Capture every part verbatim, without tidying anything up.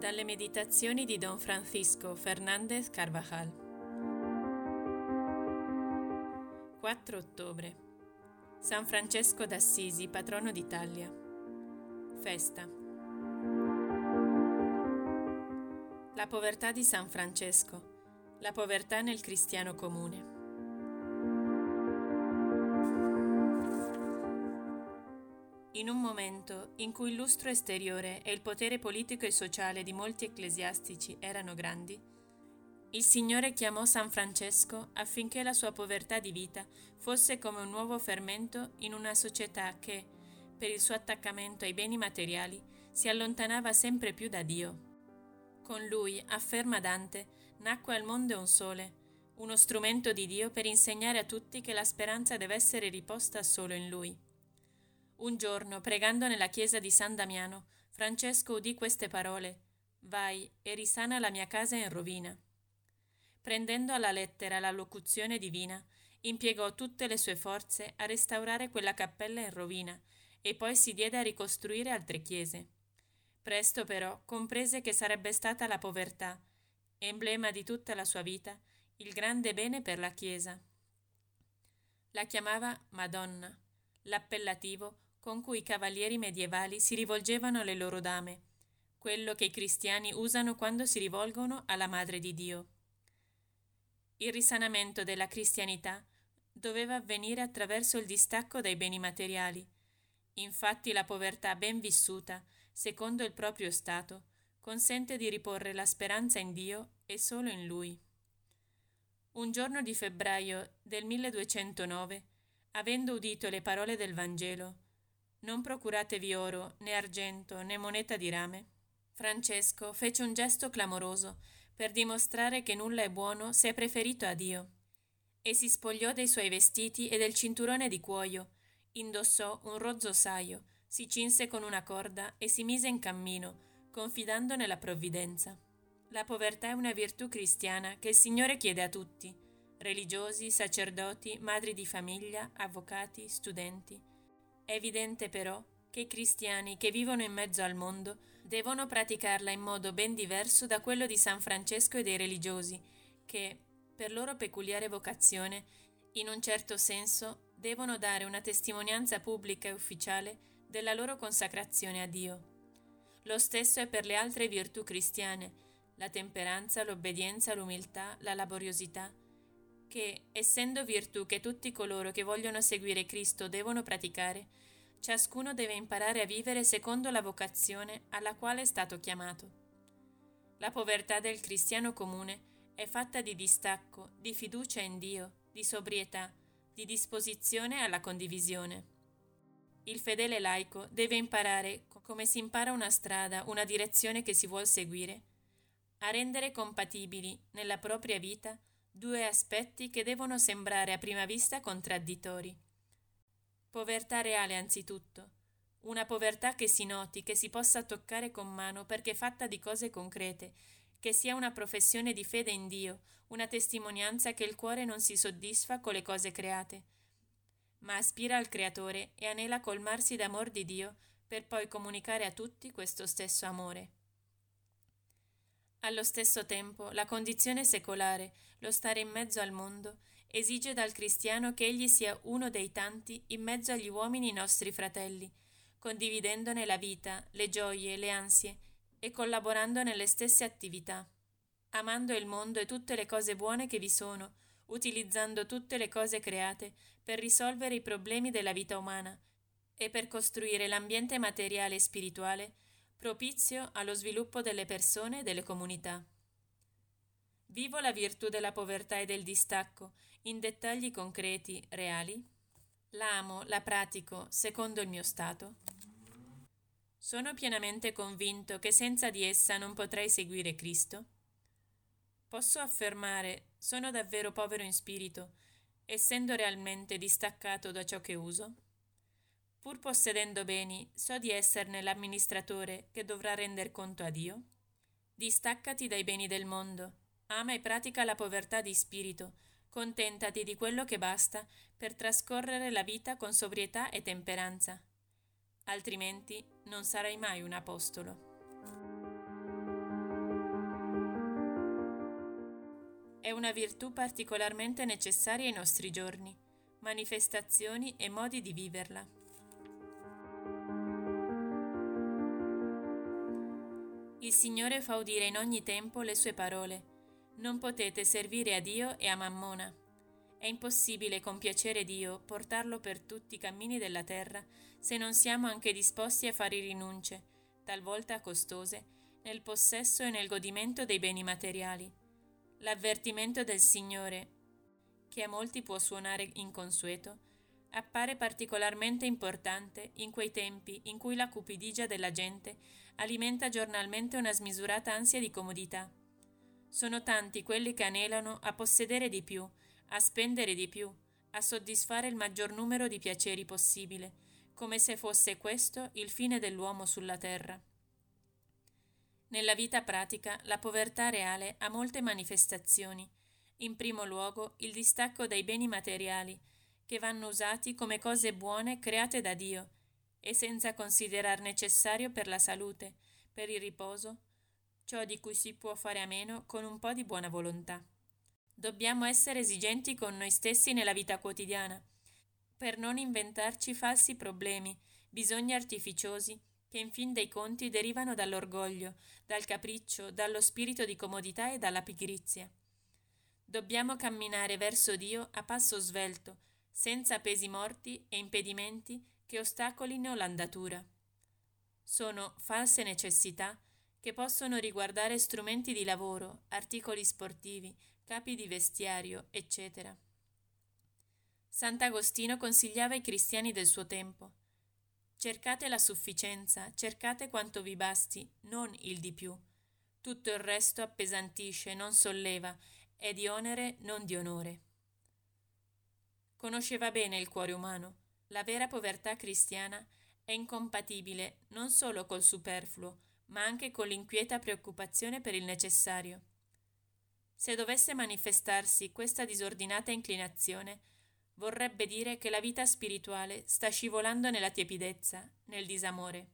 Dalle meditazioni di Don Francisco Fernández Carvajal. quattro ottobre. San Francesco d'Assisi, patrono d'Italia. Festa. La povertà di San Francesco. La povertà nel cristiano comune. In un momento in cui il lustro esteriore e il potere politico e sociale di molti ecclesiastici erano grandi, il Signore chiamò San Francesco affinché la sua povertà di vita fosse come un nuovo fermento in una società che, per il suo attaccamento ai beni materiali, si allontanava sempre più da Dio. Con lui, afferma Dante, nacque al mondo un sole, uno strumento di Dio per insegnare a tutti che la speranza deve essere riposta solo in lui. Un giorno, pregando nella chiesa di San Damiano, Francesco udì queste parole: «Vai e risana la mia casa in rovina». Prendendo alla lettera la locuzione divina, impiegò tutte le sue forze a restaurare quella cappella in rovina e poi si diede a ricostruire altre chiese. Presto però comprese che sarebbe stata la povertà, emblema di tutta la sua vita, il grande bene per la Chiesa. La chiamava Madonna, l'appellativo con cui i cavalieri medievali si rivolgevano alle loro dame, quello che i cristiani usano quando si rivolgono alla Madre di Dio. Il risanamento della cristianità doveva avvenire attraverso il distacco dai beni materiali. Infatti la povertà ben vissuta, secondo il proprio stato, consente di riporre la speranza in Dio e solo in Lui. Un giorno di febbraio del milleduecentonove, avendo udito le parole del Vangelo, «Non procuratevi oro, né argento, né moneta di rame», Francesco fece un gesto clamoroso per dimostrare che nulla è buono se è preferito a Dio, e si spogliò dei suoi vestiti e del cinturone di cuoio, indossò un rozzo saio, si cinse con una corda e si mise in cammino, confidando nella provvidenza. La povertà è una virtù cristiana che il Signore chiede a tutti, religiosi, sacerdoti, madri di famiglia, avvocati, studenti. È evidente però che i cristiani che vivono in mezzo al mondo devono praticarla in modo ben diverso da quello di San Francesco e dei religiosi, che, per loro peculiare vocazione, in un certo senso, devono dare una testimonianza pubblica e ufficiale della loro consacrazione a Dio. Lo stesso è per le altre virtù cristiane, la temperanza, l'obbedienza, l'umiltà, la laboriosità, che, essendo virtù che tutti coloro che vogliono seguire Cristo devono praticare, ciascuno deve imparare a vivere secondo la vocazione alla quale è stato chiamato. La povertà del cristiano comune è fatta di distacco, di fiducia in Dio, di sobrietà, di disposizione alla condivisione. Il fedele laico deve imparare, come si impara una strada, una direzione che si vuol seguire, a rendere compatibili nella propria vita due aspetti che devono sembrare a prima vista contraddittori. Povertà reale anzitutto, una povertà che si noti, che si possa toccare con mano perché fatta di cose concrete, che sia una professione di fede in Dio, una testimonianza che il cuore non si soddisfa con le cose create, ma aspira al Creatore e anela colmarsi d'amor di Dio per poi comunicare a tutti questo stesso amore. Allo stesso tempo, la condizione secolare, lo stare in mezzo al mondo, esige dal cristiano che egli sia uno dei tanti in mezzo agli uomini nostri fratelli, condividendone la vita, le gioie, le ansie e collaborando nelle stesse attività, amando il mondo e tutte le cose buone che vi sono, utilizzando tutte le cose create per risolvere i problemi della vita umana e per costruire l'ambiente materiale e spirituale propizio allo sviluppo delle persone e delle comunità. Vivo la virtù della povertà e del distacco in dettagli concreti, reali? La amo, la pratico secondo il mio stato? Sono pienamente convinto che senza di essa non potrei seguire Cristo? Posso affermare, sono davvero povero in spirito, essendo realmente distaccato da ciò che uso? Pur possedendo beni, so di esserne l'amministratore che dovrà render conto a Dio? Distaccati dai beni del mondo, ama e pratica la povertà di spirito, contentati di quello che basta per trascorrere la vita con sobrietà e temperanza. Altrimenti non sarai mai un apostolo. una virtù particolarmente necessaria ai nostri giorni, manifestazioni e modi di viverla. Il Signore fa udire in ogni tempo le sue parole. Non potete servire a Dio e a Mammona. È impossibile compiacere Dio, portarlo per tutti i cammini della terra, se non siamo anche disposti a fare rinunce, talvolta costose, nel possesso e nel godimento dei beni materiali. L'avvertimento del Signore, che a molti può suonare inconsueto, appare particolarmente importante in quei tempi in cui la cupidigia della gente alimenta giornalmente una smisurata ansia di comodità. Sono tanti quelli che anelano a possedere di più, a spendere di più, a soddisfare il maggior numero di piaceri possibile, come se fosse questo il fine dell'uomo sulla terra. Nella vita pratica la povertà reale ha molte manifestazioni. In primo luogo il distacco dai beni materiali, che vanno usati come cose buone create da Dio e senza considerar necessario per la salute, per il riposo, ciò di cui si può fare a meno con un po' di buona volontà. Dobbiamo essere esigenti con noi stessi nella vita quotidiana, per non inventarci falsi problemi, bisogni artificiosi, che in fin dei conti derivano dall'orgoglio, dal capriccio, dallo spirito di comodità e dalla pigrizia. Dobbiamo camminare verso Dio a passo svelto, senza pesi morti e impedimenti che ostacolino l'andatura. Sono false necessità che possono riguardare strumenti di lavoro, articoli sportivi, capi di vestiario, eccetera. Sant'Agostino consigliava ai cristiani del suo tempo: cercate la sufficienza, cercate quanto vi basti, non il di più. Tutto il resto appesantisce, non solleva, è di onere, non di onore. Conosceva bene il cuore umano. La vera povertà cristiana è incompatibile non solo col superfluo, ma anche con l'inquieta preoccupazione per il necessario. Se dovesse manifestarsi questa disordinata inclinazione, vorrebbe dire che la vita spirituale sta scivolando nella tiepidezza, nel disamore.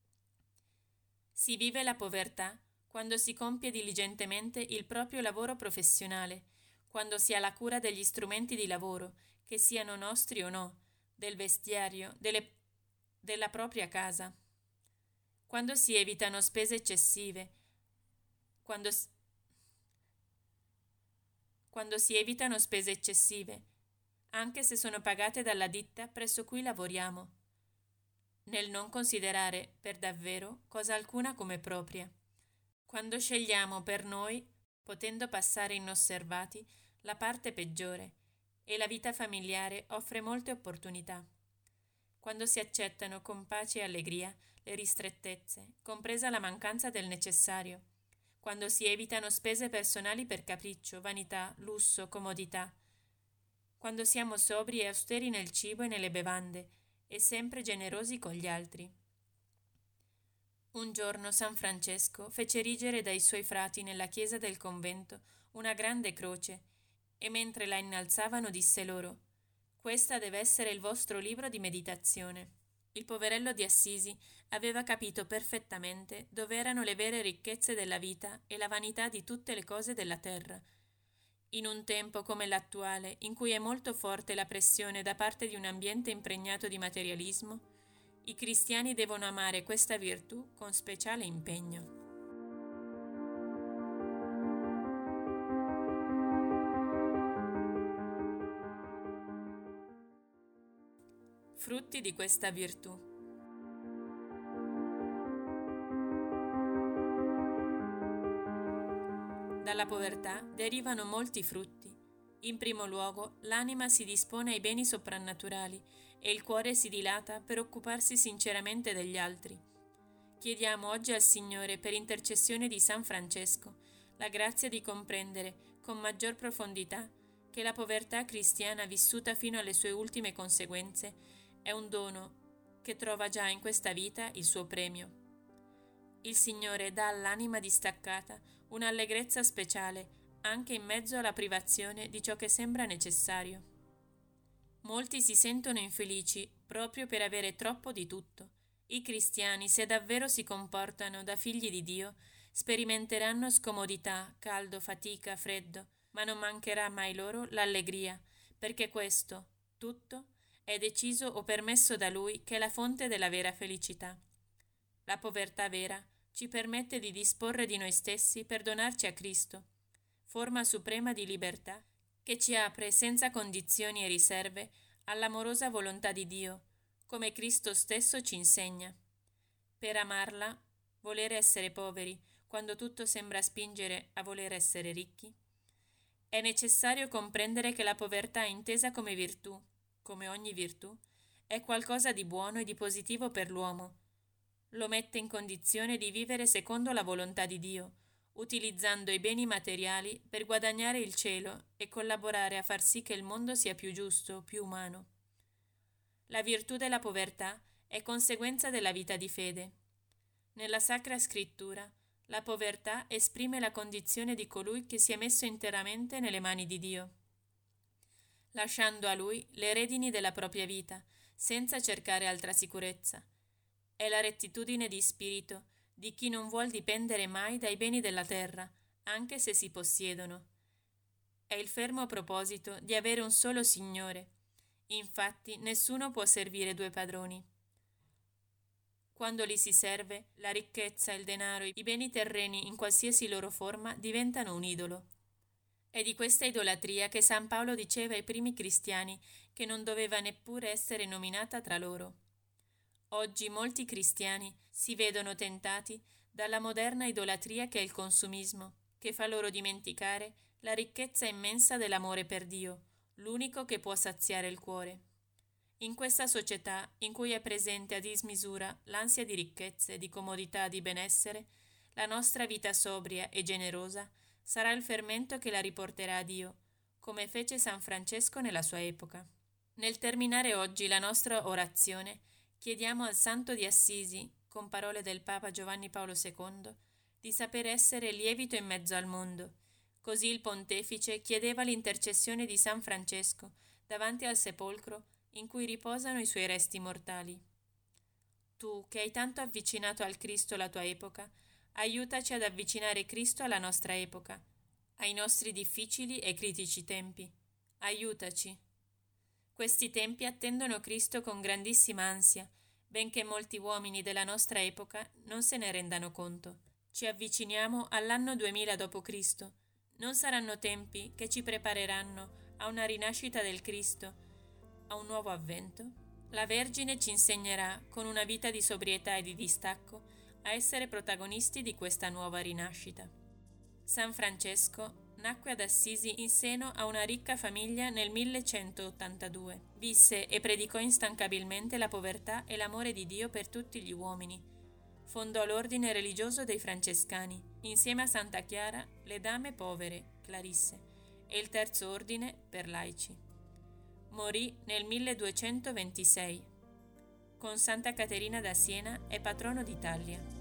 Si vive la povertà quando si compie diligentemente il proprio lavoro professionale, quando si ha la cura degli strumenti di lavoro, che siano nostri o no, del vestiario, delle, della propria casa, quando si evitano spese eccessive, quando, quando si evitano spese eccessive, anche se sono pagate dalla ditta presso cui lavoriamo, nel non considerare per davvero cosa alcuna come propria. Quando scegliamo per noi, potendo passare inosservati, la parte peggiore, e la vita familiare offre molte opportunità. Quando si accettano con pace e allegria le ristrettezze, compresa la mancanza del necessario, quando si evitano spese personali per capriccio, vanità, lusso, comodità, quando siamo sobri e austeri nel cibo e nelle bevande, e sempre generosi con gli altri. Un giorno San Francesco fece erigere dai suoi frati nella chiesa del convento una grande croce, e mentre la innalzavano disse loro: «Questa deve essere il vostro libro di meditazione». Il poverello di Assisi aveva capito perfettamente dove erano le vere ricchezze della vita e la vanità di tutte le cose della terra. In un tempo come l'attuale, in cui è molto forte la pressione da parte di un ambiente impregnato di materialismo, i cristiani devono amare questa virtù con speciale impegno. Frutti di questa virtù. Dalla povertà derivano molti frutti. In primo luogo, l'anima si dispone ai beni soprannaturali e il cuore si dilata per occuparsi sinceramente degli altri. Chiediamo oggi al Signore, per intercessione di San Francesco, la grazia di comprendere con maggior profondità che la povertà cristiana vissuta fino alle sue ultime conseguenze è un dono che trova già in questa vita il suo premio. Il Signore dà all'anima distaccata un'allegrezza speciale anche in mezzo alla privazione di ciò che sembra necessario. Molti si sentono infelici proprio per avere troppo di tutto. I cristiani, se davvero si comportano da figli di Dio, sperimenteranno scomodità, caldo, fatica, freddo, ma non mancherà mai loro l'allegria, perché questo, tutto, è deciso o permesso da Lui che è la fonte della vera felicità. La povertà vera ci permette di disporre di noi stessi per donarci a Cristo, forma suprema di libertà che ci apre senza condizioni e riserve all'amorosa volontà di Dio, come Cristo stesso ci insegna. Per amarla, voler essere poveri, quando tutto sembra spingere a voler essere ricchi? È necessario comprendere che la povertà intesa come virtù, come ogni virtù, è qualcosa di buono e di positivo per l'uomo. Lo mette in condizione di vivere secondo la volontà di Dio, utilizzando i beni materiali per guadagnare il cielo e collaborare a far sì che il mondo sia più giusto, più umano. La virtù della povertà è conseguenza della vita di fede. Nella Sacra Scrittura, la povertà esprime la condizione di colui che si è messo interamente nelle mani di Dio, lasciando a Lui le redini della propria vita, senza cercare altra sicurezza. È la rettitudine di spirito di chi non vuol dipendere mai dai beni della terra, anche se si possiedono. È il fermo proposito di avere un solo Signore. Infatti nessuno può servire due padroni. Quando li si serve, la ricchezza, il denaro, i beni terreni in qualsiasi loro forma diventano un idolo. È di questa idolatria che San Paolo diceva ai primi cristiani che non doveva neppure essere nominata tra loro. Oggi molti cristiani si vedono tentati dalla moderna idolatria che è il consumismo, che fa loro dimenticare la ricchezza immensa dell'amore per Dio, l'unico che può saziare il cuore. In questa società, in cui è presente a dismisura l'ansia di ricchezze, di comodità, di benessere, la nostra vita sobria e generosa sarà il fermento che la riporterà a Dio, come fece San Francesco nella sua epoca. Nel terminare oggi la nostra orazione, chiediamo al Santo di Assisi, con parole del Papa Giovanni Paolo secondo, di saper essere lievito in mezzo al mondo. Così il Pontefice chiedeva l'intercessione di San Francesco davanti al sepolcro in cui riposano i suoi resti mortali. Tu, che hai tanto avvicinato al Cristo la tua epoca, aiutaci ad avvicinare Cristo alla nostra epoca, ai nostri difficili e critici tempi. Aiutaci. Questi tempi attendono Cristo con grandissima ansia, benché molti uomini della nostra epoca non se ne rendano conto. Ci avviciniamo all'anno duemila dopo Cristo. Non saranno tempi che ci prepareranno a una rinascita del Cristo, a un nuovo avvento? La Vergine ci insegnerà, con una vita di sobrietà e di distacco, a essere protagonisti di questa nuova rinascita. San Francesco nacque ad Assisi in seno a una ricca famiglia nel millecentottantadue. Visse e predicò instancabilmente la povertà e l'amore di Dio per tutti gli uomini. Fondò l'ordine religioso dei Francescani, insieme a Santa Chiara, le Dame Povere, Clarisse, e il terzo ordine per laici. Morì nel milleduecentoventisei. Con Santa Caterina da Siena è patrono d'Italia.